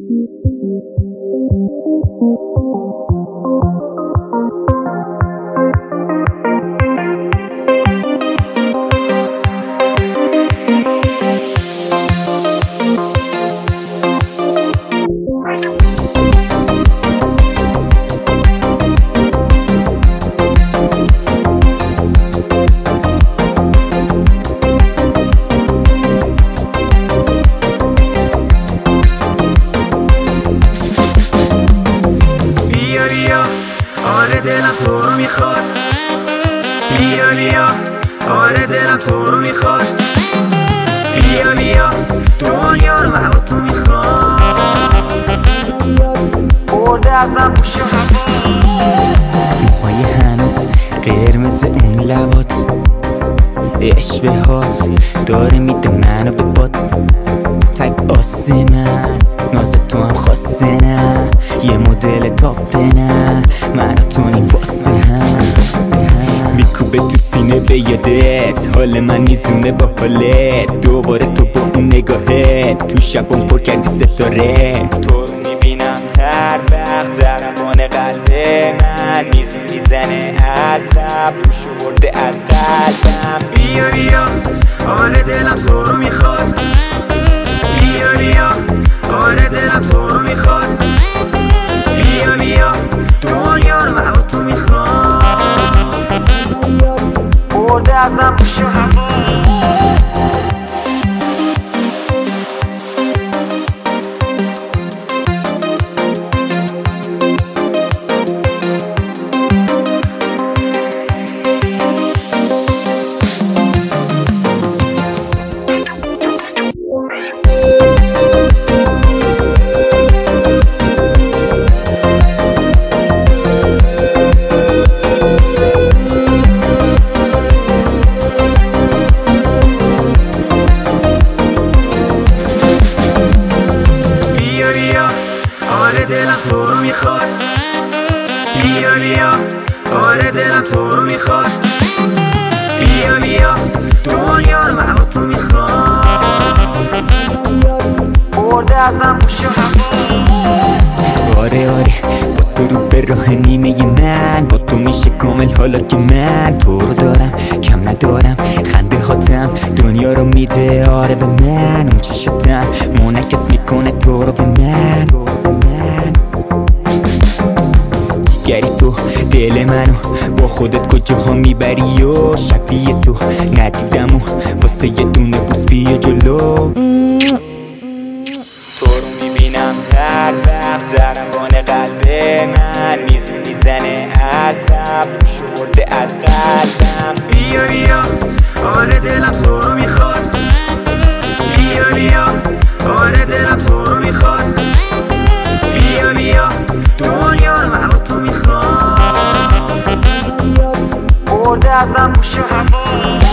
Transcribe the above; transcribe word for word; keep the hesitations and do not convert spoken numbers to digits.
آره دلم تو رو میخواست، بیا بیا آره دلم تو رو میخواست، بیا بیا دنیا رو من با تو میخوام، برده ازم پوش حواس، موهای هنوز قرمز اون لبات، اشبهات داره میده منو به باد، تک آسه من ناز تو هم خاصه نه، یه مدل تاپه نه، من تو این واسه هم میکوبه تو سینه به یادت، حال من میزونه با حالت، دوباره تو با اون نگاهت تو شبم پر کردی ستاره، تو رو میبینم هر وقت ضربان قلب من میزون میزنه از قبل، روشو برده از قلبم، بیا بیا آره دلم تو رو میخواست، بیا بیا آره دلم تو رو میخواست، بیا بیا دنیا رو من با تو میخوام، برده ازم پوش حواس. آره دلم تو رو میخواست، بیا بیا آره دلم تو رو میخواست، بیا بیا دنیا رو من با تو میخوام، برده ازم پوش حواس، آره آره با تو رو به راه نیمه من، با تو میشه کامل حالا که من تو رو دارم کم ندارم، خنده هاتم دنیا رو میده آره به من، اون چشاتم منعکس میکنه تو رو به من، دیگری تو دل منو با خودت کجاها میبری و شبیه تو ندیدم و واسه یه دونه بوس بیا جلو، تو رو میبینم هر وقت ضربان قلب من میزون میزنه از قبل، روشو برده از قلبم، بیا بیا آره دلم تو رو میخواست، بیا بیا آره دلم تو رو میخواست، بیا بیا دنیا رو من با تو میخوام، برده ازم پوش حواس.